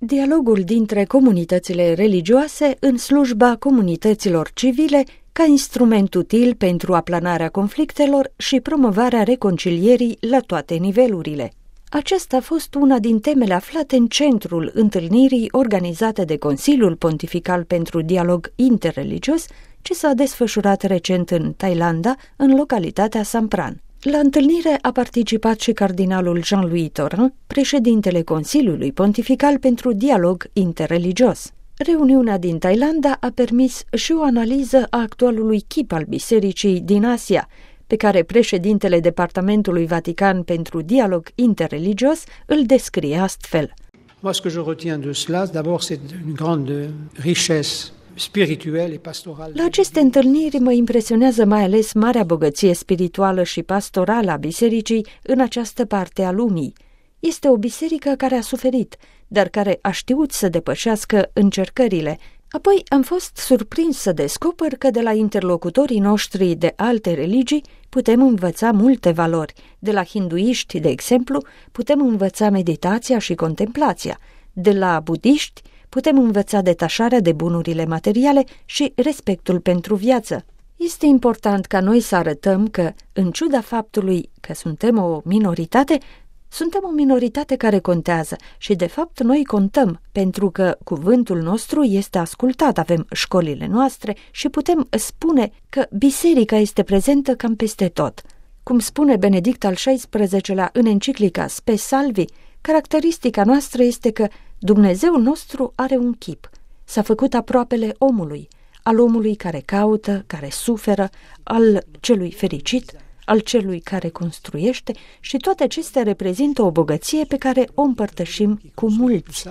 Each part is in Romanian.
Dialogul dintre comunitățile religioase în slujba comunităților civile ca instrument util pentru aplanarea conflictelor și promovarea reconcilierii la toate nivelurile. Aceasta a fost una din temele aflate în centrul întâlnirii organizate de Consiliul Pontifical pentru Dialog Interreligios, ce s-a desfășurat recent în Thailanda, în localitatea Sampran. La întâlnire a participat și cardinalul Jean-Louis Taurin, președintele Consiliului Pontifical pentru Dialog Interreligios. Reuniunea din Thailanda a permis și o analiză a actualului chip al bisericii din Asia, pe care președintele Departamentului Vatican pentru Dialog Interreligios îl descrie astfel. Moi, ce que je retiens de cela, d'abord, c'est une grande richesse spirituelle et pastorale. La aceste întâlniri mă impresionează mai ales marea bogăție spirituală și pastorală a bisericii în această parte a lumii. Este o biserică care a suferit, dar care a știut să depășească încercările. Apoi am fost surprins să descoper că de la interlocutorii noștri de alte religii putem învăța multe valori. De la hinduiști, de exemplu, putem învăța meditația și contemplația. De la budiști putem învăța detașarea de bunurile materiale și respectul pentru viață. Este important ca noi să arătăm că, în ciuda faptului că suntem o minoritate, suntem o minoritate care contează și, de fapt, noi contăm, pentru că cuvântul nostru este ascultat, avem școlile noastre și putem spune că biserica este prezentă cam peste tot. Cum spune Benedict al XVI-lea în enciclica Spe Salvi, caracteristica noastră este că Dumnezeul nostru are un chip. S-a făcut aproapele omului, al omului care caută, care suferă, al celui fericit, al celui care construiește, și toate acestea reprezintă o bogăție pe care o împărtășim cu mulți.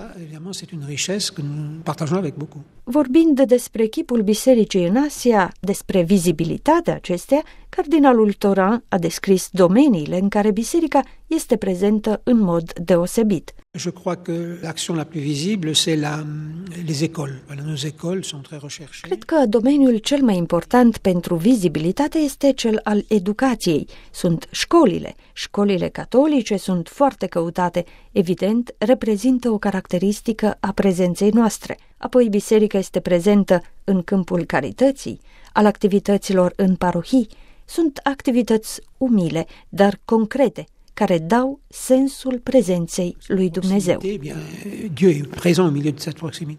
Vorbind despre chipul bisericii în Asia, despre vizibilitatea acesteia, cardinalul Taurin a descris domeniile în care biserica este prezentă în mod deosebit. Je crois que l'action la plus visible, c'est les écoles. Nos écoles sont très recherchées. Cred că domeniul cel mai important pentru vizibilitate este cel al educației. Sunt școlile. Școlile catolice sunt foarte căutate. Evident, reprezintă o caracteristică a prezenței noastre. Apoi biserica este prezentă în câmpul carității, al activităților în parohii. Sunt activități umile, dar concrete, care dau sensul prezenței lui Dumnezeu.